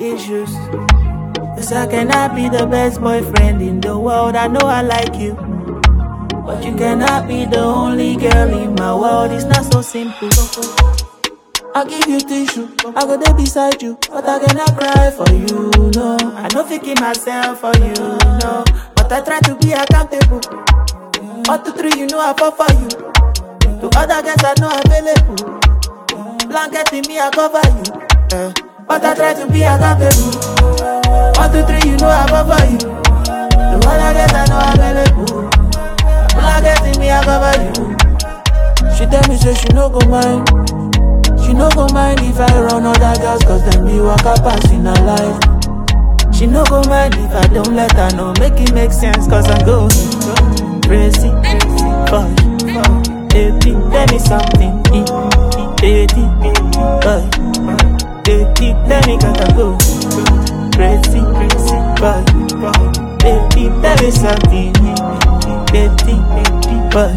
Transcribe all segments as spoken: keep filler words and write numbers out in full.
issues. Cause I cannot be the best boyfriend in the world. I know I like you, but you cannot be the only girl in my world. It's not so simple. I'll give you tissue, I go there beside you, but I cannot cry for you, no. I know thinking myself for you, no. But I try to be accountable. One, two, three, you know I fall for you. To other girls I know available. Blanket in me, I cover you. Uh, but I try to be accountable. One, two, three, you know I fall for you. To other girls I know available. Blanket in me, I cover you. She tell me say she no go mind. She no go mind if I run other girls, cause them be waka pass in her life. She no go mind if I don't let her know. Make it make sense, cause I'm going crazy for you. Baby, tell me something. Baby, boy. Baby, tell me cause I'm going crazy for you. Baby, tell me something. Baby, boy.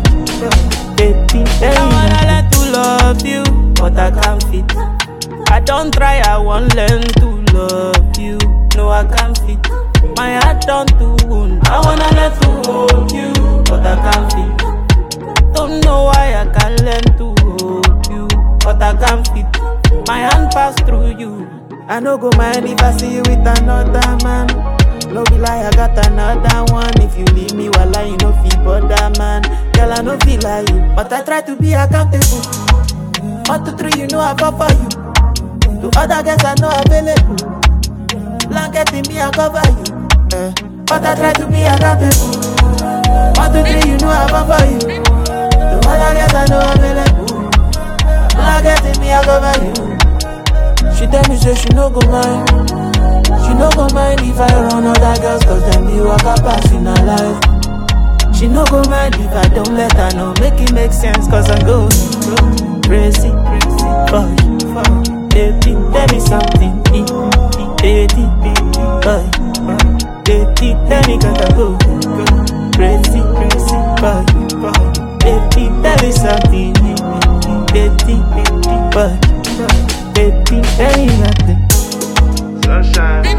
Baby, tell me. I wanna learn to love you, but I can't fit. I don't try, I won't learn to love you. No, I can't fit. My heart don't do wound. I wanna learn to hold you, but I can't fit. Don't know why I can't learn to hold you, but I can't fit. My hand pass through you. I no go mind if I see you with another man. No be lie, I got another one. If you leave me while I you no feel bother man. Girl, I no feel like you, but I try to be accountable. One, two, three, you know I fall for you. To other girls I know available. Blanket in me, I cover you. Uh, but I try to be accountable. One, two, three, you know I fall for you. To other girls I know available. Blanket in me, I cover you. She tell me say she no go mind. She no go mind if I run other girls, cause them be waka pass in her life. She no go mind if I don't let her know. Make it make sense, cause I'm going crazy for you. Baby, tell me something. Baby, boy. Baby, tell me cause I'm going crazy for you. Baby, tell me something. Baby, boy. Baby, tell me nothing. Sunshine.